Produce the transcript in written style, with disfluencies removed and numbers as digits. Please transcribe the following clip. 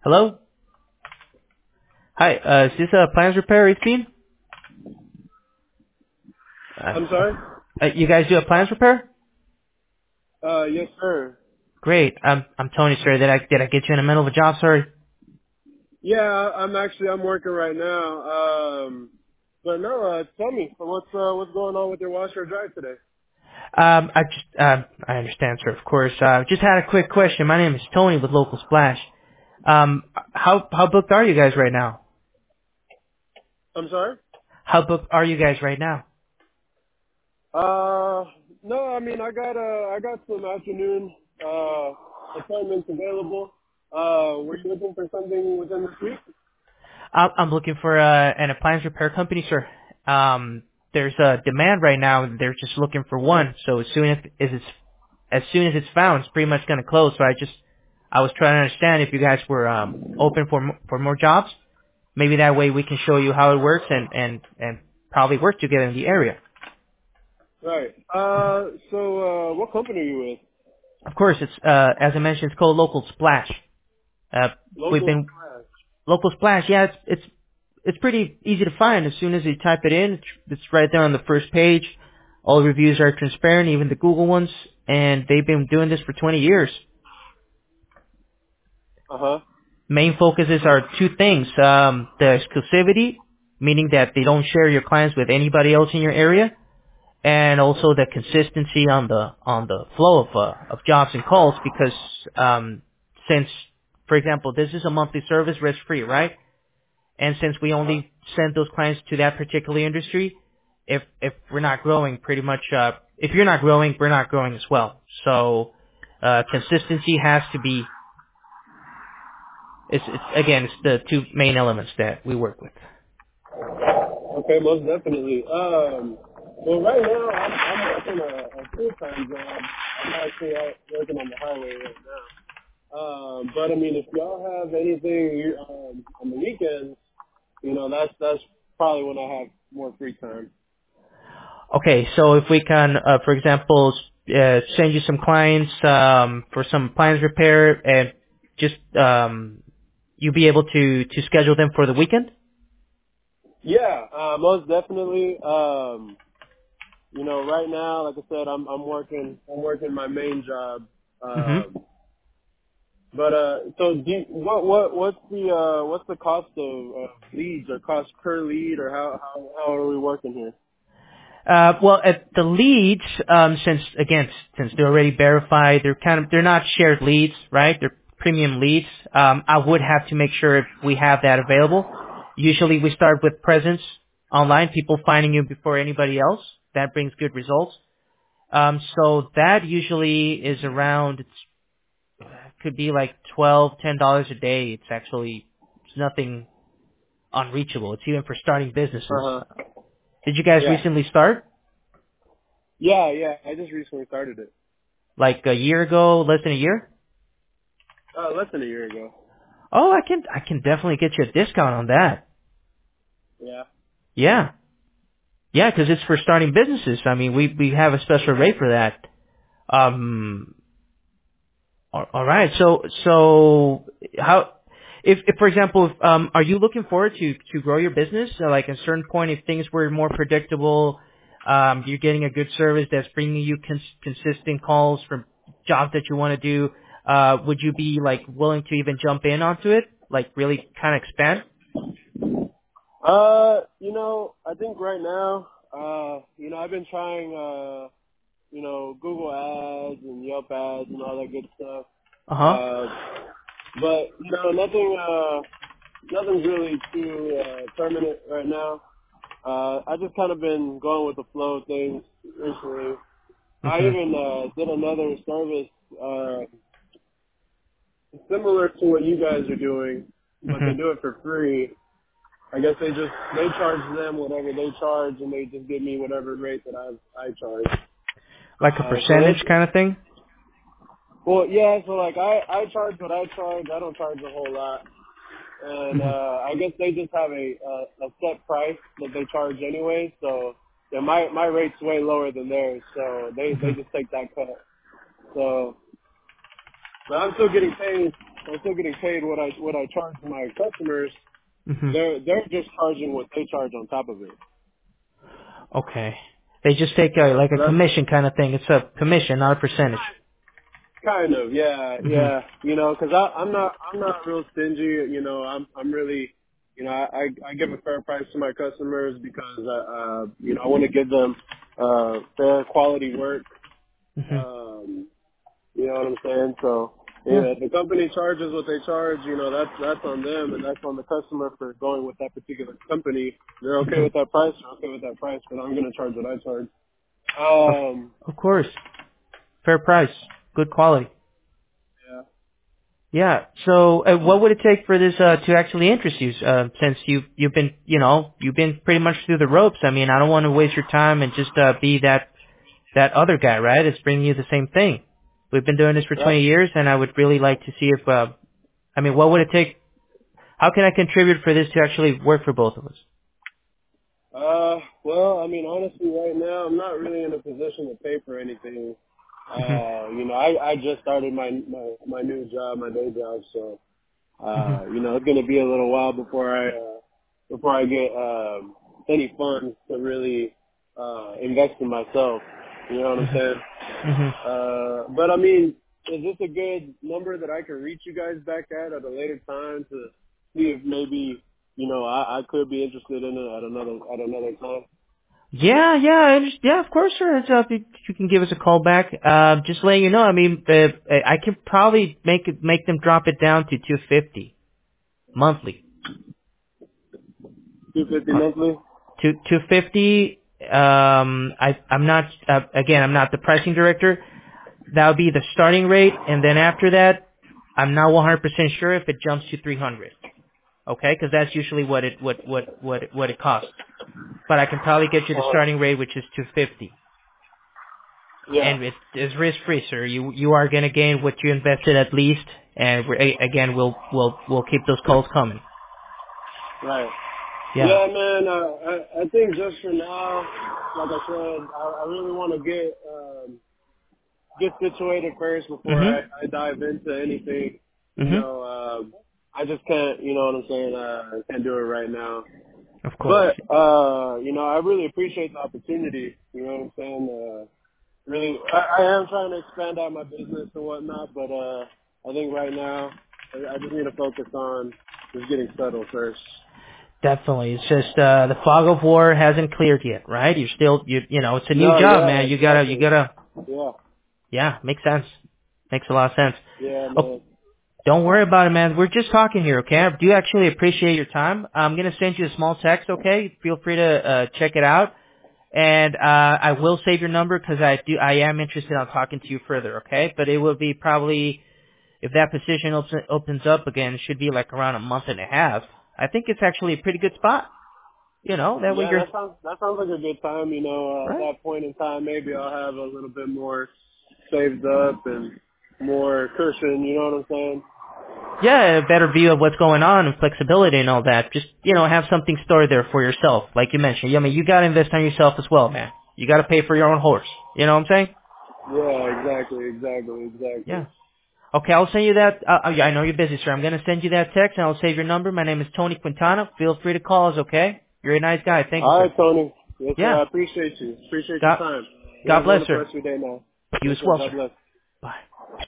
Hello? Hi, is this Plans Repair, Eastine? I'm sorry? You guys do a Plans Repair? Yes, sir. Great. I'm Tony, sir. Did I get you in the middle of a job, sorry? Yeah, I'm working right now. But no, tell me, what's going on with your washer or dry today? I understand, sir, of course. Just had a quick question. My name is Tony with Local Splash. How booked are you guys right now? I'm sorry? How booked are you guys right now? No, I mean, I got some afternoon, appointments available. Were you looking for something within this week? I'm looking for an appliance repair company, sir. There's a demand right now. They're just looking for one. So as soon as it's found, it's pretty much going to close. So I was trying to understand if you guys were open for more jobs. Maybe that way we can show you how it works and probably work together in the area. Right. What company are you with? Of course, it's as I mentioned, it's called Local Splash. We've Local been Splash. Local Splash. Yeah, it's pretty easy to find. As soon as you type it in, it's right there on the first page. All the reviews are transparent, even the Google ones, and they've been doing this for 20 years. Uh-huh. Main focuses are two things. The exclusivity, meaning that they don't share your clients with anybody else in your area, and also the consistency on the flow of jobs and calls because since, for example, this is a monthly service risk free, right? And since we Uh-huh. only send those clients to that particular industry, if we're not growing, pretty much if you're not growing, we're not growing as well. So consistency has to be. It's again, it's the two main elements that we work with. Okay, most definitely. Well, right now I'm working a full-time job. I'm actually out working on the highway right now. But I mean, if y'all have anything on the weekends, that's probably when I have more free time. Okay, so if we can, for example, send you some clients for some appliance repair, and just you be able to schedule them for the weekend. Yeah, most definitely. Right now, like I said, I'm working my main job. Mm-hmm. But so what's the cost of leads or cost per lead or how are we working here? Well, at the leads, since they're already verified, they're not shared leads, right? They're premium leads. I would have to make sure if we have that available. Usually we start with presence online, people finding you before anybody else. That brings good results. So that usually is around, could be like $10 a day. It's nothing unreachable. It's even for starting businesses. Uh huh. Did you guys Yeah. recently start? Yeah. I just recently started it. Like a year ago, less than a year? Less than a year ago. Oh, I can definitely get you a discount on that. Yeah. Yeah. Yeah, 'cause it's for starting businesses. I mean, we have a special rate for that. Um all right. So how if for example, are you looking forward to grow your business? So like at a certain point if things were more predictable, you're getting a good service that's bringing you consistent calls from jobs that you want to do, would you be like willing to even jump in onto it? Like really kind of expand? I think right now, I've been trying, Google ads and Yelp ads and all that good stuff. Uh-huh. But nothing's really too permanent right now. I just kind of been going with the flow of things recently. I Mhm. even did another service similar to what you guys are doing, but they Mhm. do it for free. I guess they charge them whatever they charge, and they just give me whatever rate that I charge. Like a So they, percentage kind of thing? well, yeah. So like I charge what I charge. I don't charge a whole lot, and Mhm. I guess they just have a set price that they charge anyway. So yeah, my rate's way lower than theirs, so they Mhm. just take that cut. So, but I'm still getting paid. paid what I charge my customers. Mhm. They're just charging what they charge on top of it. Okay. They just take a like So a that's commission kind of thing. It's a commission, not a percentage. kind of, yeah, Mhm. yeah. You know, because I'm not real stingy. You know, I'm really, you know, I give a fair price to my customers because you know, I want to give them fair quality work. Mhm. You know what I'm saying? So Yeah. yeah, if the company charges what they charge, you know, that's on them and that's on the customer for going with that particular company. They're okay Mhm. with that price, they're okay with that price, but I'm gonna charge what I charge. Of Um, of course. Fair price. Good quality. yeah. Yeah. So, what would it take for this to actually interest you? Since you've been, you've been pretty much through the ropes. I mean, I don't want to waste your time and just be that other guy, right? It's bringing you the same thing. We've been doing this for Right. 20 years, and I would really like to see if, I mean, what would it take? How can I contribute for this to actually work for both of us? Well, I mean, honestly, right now, I'm not really in a position to pay for anything. Mhm. You know, I just started my new job, my day job, so, Mhm. you know, it's going to be a little while before I get, any funds to really, invest in myself. You know what I'm Mhm. saying? Mhm. But I mean, is this a good number that I can reach you guys back at a later time to see if maybe, you know, I could be interested in it at another time? Yeah, yeah, yeah. Of course, sir. If you can give us a call back. Just letting you know. I mean, I could probably make them drop it down to 250 monthly. 250 monthly? 250. I'm not. Again, I'm not the pricing director. That would be the starting rate, and then after that, I'm not 100% sure if it jumps to 300. Okay, because that's usually what it costs. But I can probably get you the starting rate, which is 250. Yeah. And it's risk free, sir. You are gonna gain what you invested at least, and again, we'll keep those calls coming. Right. Yeah. Yeah, man. I think just for now, like I said, I really want to get situated first before Mhm. I dive into anything. You Mhm. know, I just can't. You know what I'm saying? I can't do it right now. Of course. But you know, I really appreciate the opportunity. You know what I'm saying? Really, I am trying to expand out my business and whatnot, but I think right now I just need to focus on just getting settled first. Definitely. It's just the fog of war hasn't cleared yet, right? You're still it's a new No, job, yeah, man. exactly. You gotta Yeah, yeah, makes sense. Makes a lot of sense. yeah, Oh, man. don't worry about it, man. We're just talking here, okay? I do actually appreciate your time. I'm gonna send you a small text, okay? Feel free to check it out. And I will save your number because I am interested in talking to you further, okay? But it will be probably if that position opens up again, it should be like around a month and a half. I think it's actually a pretty good spot. That way Yeah, you're that sounds like a good time. You know, at right. that point in time, maybe I'll have a little bit more saved up and more cushion. You know what I'm saying? Yeah, a better view of what's going on and flexibility and all that. Just have something stored there for yourself, like you mentioned. I mean, you gotta invest on yourself as well, man. You gotta pay for your own horse. You know what I'm saying? Yeah, exactly. Yeah. Okay, I'll send you that. Yeah, I know you're busy, sir. I'm going to send you that text, and I'll save your number. My name is Tony Quintana. Feel free to call us, okay? You're a nice guy. Thank you, All sir. right, Tony. Yes, sir. I Yeah. appreciate you. Appreciate your God, time. You God have a bless, wonderful sir. rest of your day now. You Yes, as sir. well, God sir. bless. Bye.